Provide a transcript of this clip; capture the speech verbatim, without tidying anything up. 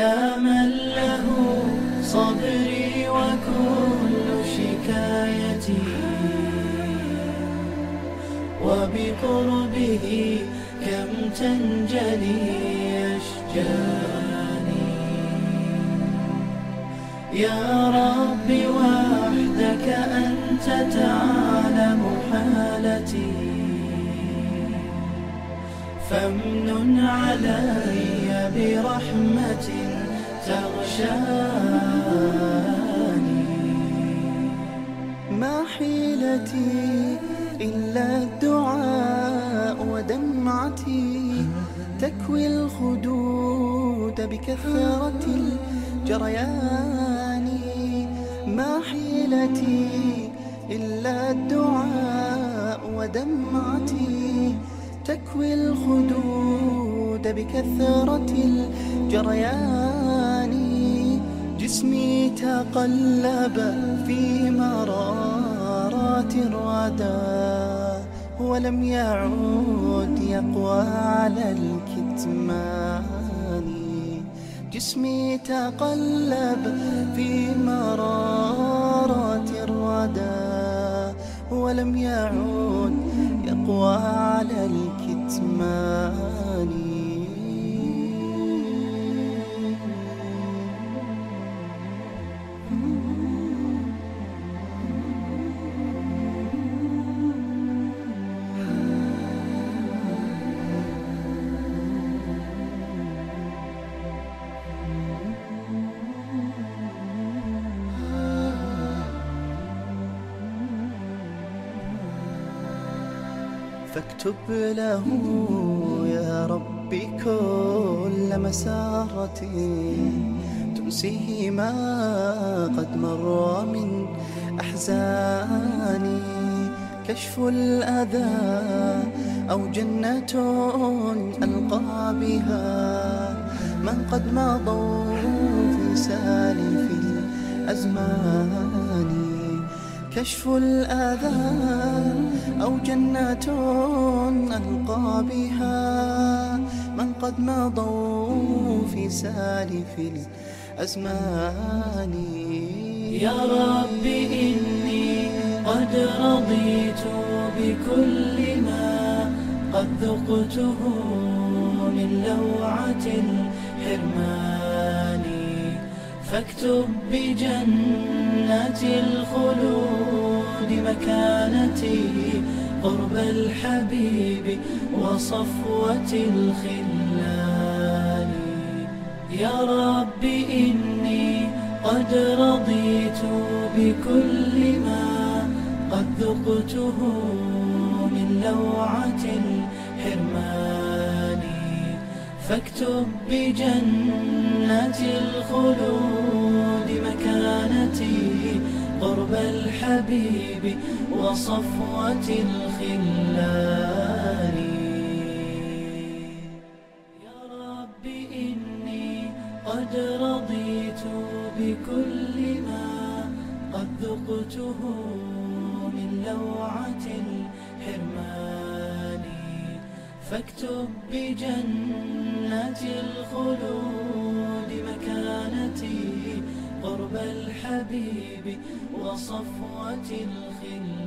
يا من له صبري وكل شكايتي، وبقربه كم تنجلي أشجاني. يا رب وحدك أنت تعلم حالتي، فامنن علي برحمة تغشاني. ما حيلتي إلا الدعاء ودمعتي، تكوي الخدود بكثرة الجريان. ما حيلتي إلا الدعاء ودمعتي، تكوي الخدود بكثرة الجريان. جسمي تقلب في مرارات الردى، ولم يعود يقوى على الكتمان. جسمي تقلب في مرارات الردى، ولم يعود يقوى على الكتمان. فاكتب له يا ربي كل مسارة تنسيه ما قد مر من أحزاني. كشف الأذى أو جنة ألقى بها من قد مضوا في سالف الأزمان. كشف الأذى أو جنة ألقى بها من قد مضوا في سالف الأزمان. يا رب إني قد رضيت بكل ما قد ذقته من لوعة الحرمان، فاكتب بجنة الخلود مكانتي قرب الحبيب وصفوة الخلان. يا رب إني قد رضيت بكل ما قد ذقته من لوعة الحرمان، فاكتب بجنة الخلود مكانتي قرب الحبيب وصفوة الخلان. يا رب إني قد رضيت بكل ما قد ذقته من لوعة الحرمان، فاكتب بجنة الخلود مكانتي قرب الحبيب وصفوة الخلان.